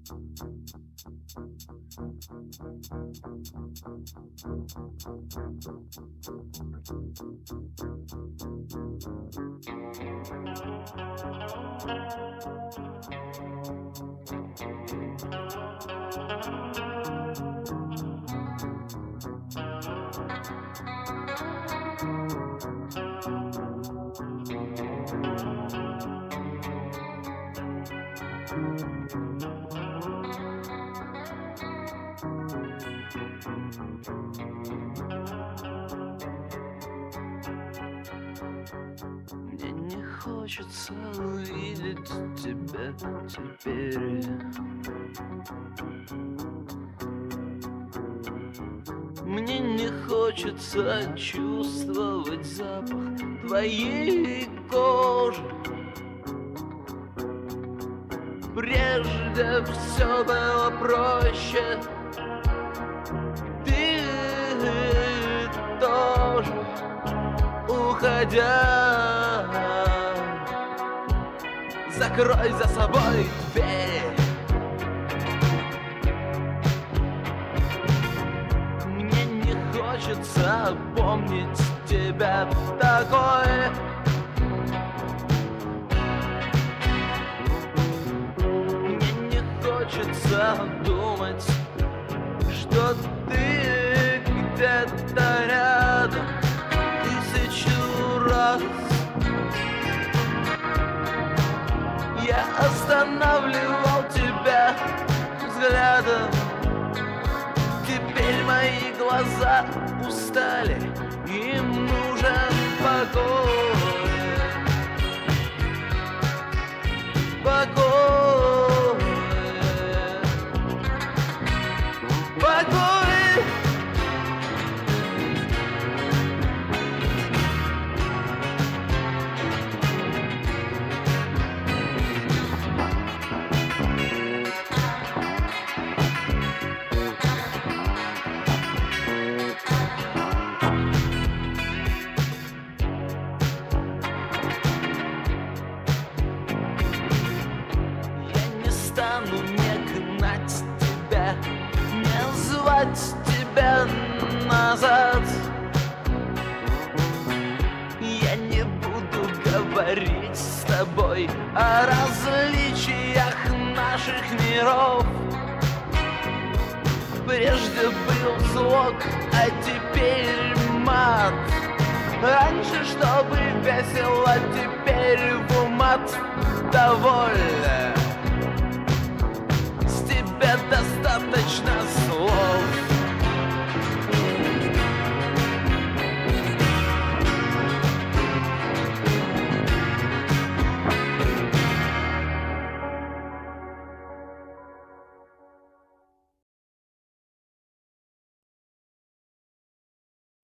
Мне не хочется увидеть тебя теперь. Мне не хочется чувствовать запах твоей кожи. Прежде все было проще. Ты тоже, уходя, закрой за собой дверь. Мне не хочется помнить тебя такой. Мне не хочется думать, что ты где-то рядом тысячу раз. Я останавливал тебя взглядом. Теперь мои глаза устали, им нужен покой. Покой. Покой. Стану не гнать тебя, не звать тебя назад. Я не буду говорить с тобой о различиях наших миров. Прежде был звук, а теперь мат. Раньше, чтобы весело, теперь в умат довольно.